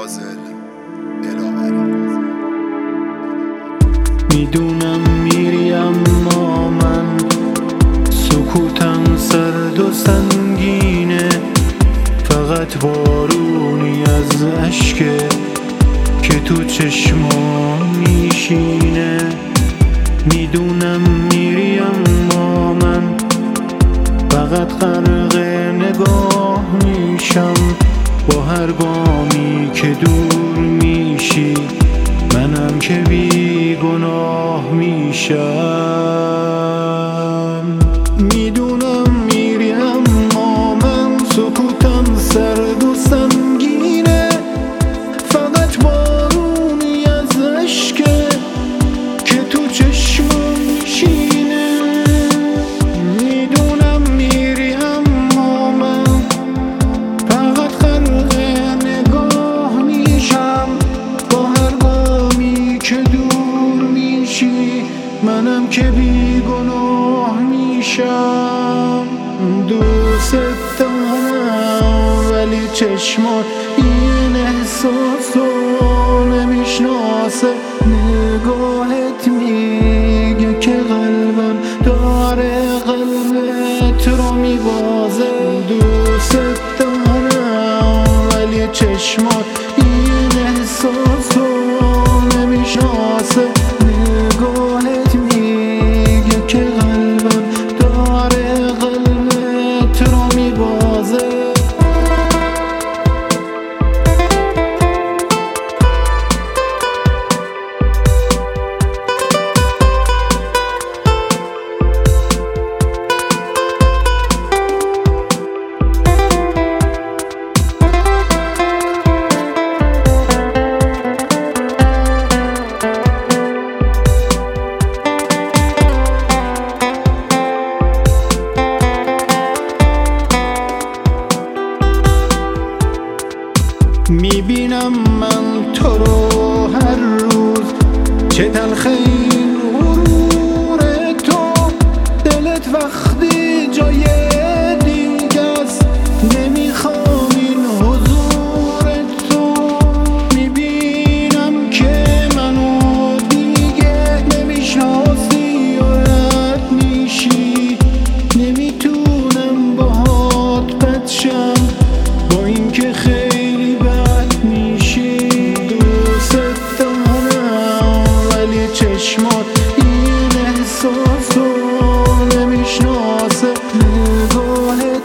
فاضل الاوری. میدونم میری اما من سکوتم سرد و سنگینه، فقط بارونی از اشکه که تو چشمام میشینه. میدونم میری اما من فقط غرق نگاه میشم، با هر گامی که دور میشی منم که بی گناه میشم. میدونم میری اما من سکوتم سرد و سنگینه، فقط بارونی از اشکه که تو چشمم میشینه. میدونم میری اما من فقط غرق نگاه میشم، با هر گامی که دور میشی منم که بی گناه میشم. دوست دارم ولی چشمات این احساسو نمیشناسه، نگاهت میگه که قلبم داره قلبت رو میبازه. دوست دارم ولی چشمات این احساسو نمیشناسه، نگاهت میگه که قلبم داره قلبت رو میبازه. میبینم من تو رو هر روز، چه تلخ این غرور تو، دلت وقتی جای دیگه است نمیخوام این حضور تو. میبینم که منو دیگه نمیشناسی و رد میشی، نمیتونم باهات بد شم با اینکه خیلی بد میشی. دوست دارم ولی چشمات این احساسو نمیشناسه، نگاهت